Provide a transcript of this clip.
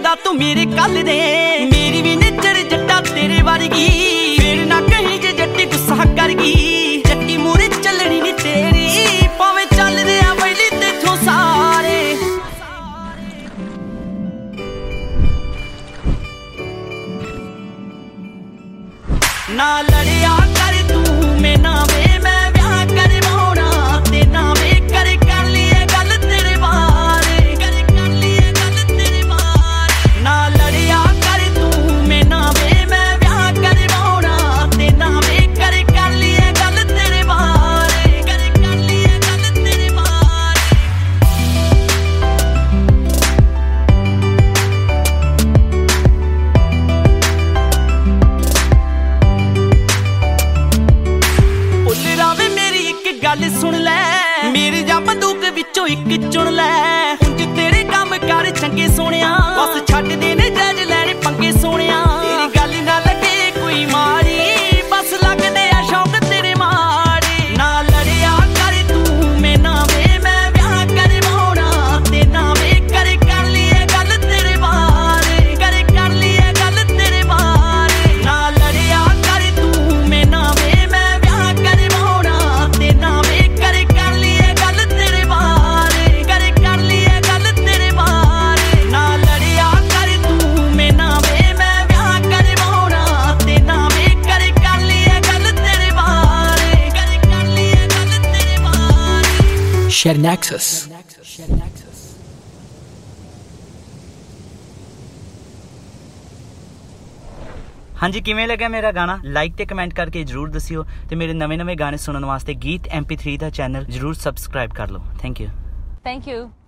दा तू मेरे कल दे मेरी भी नजर जट्टा तेरे वर्गी फिर ना कहीं जे जट्टी गुस्सा कर गई जट्टी मूरे चलनी नी तेरी भावें चल रहा बैली तेथों सारे ना लड़िया कर तू मैं ना वे मैं ब्याह करवाउणा ते ना वे कर लिए गल तेरे बारे कर लिए गल तेरे बारे ना लड़िया कर तू मैं ना वे मैं ब्याह करवाउणा ते ना वे कर लिए गल तेरे बारे कर लिए गल तेरे बारे गल सुन लै मेरी जा बंदूक विचों इक चुन लै उंज तेरे काम कर चंगे सोहणिया बस छड्ड दे ने जज लैणे पंगे सोहणिया तेरी गल ना लगे कोई मारी बस लगदे आ शौक तेरे मारे ना लड़िया कर तू मैं ना वे मैं ब्याह करवाउणा ते ना वे कर लिए गल तेरे बारे कर लिए गल तेरे बारे ना लड़िया कर तू मैं ना वे मैं ब्याह करवाउणा ते ना Share Nexus. ਹਾਂਜੀ ਕਿਵੇਂ ਲੱਗਿਆ ਮੇਰਾ ਗਾਣਾ ਲਾਈਕ ਤੇ ਕਮੈਂਟ ਕਰਕੇ ਜਰੂਰ ਦੱਸਿਓ ਤੇ ਮੇਰੇ ਨਵੇਂ-ਨਵੇਂ ਗਾਣੇ ਸੁਣਨ ਵਾਸਤੇ ਗੀਤ MP3 ਦਾ ਚੈਨਲ ਜਰੂਰ ਸਬਸਕ੍ਰਾਈਬ ਕਰ ਲਓ ਥੈਂਕ ਯੂ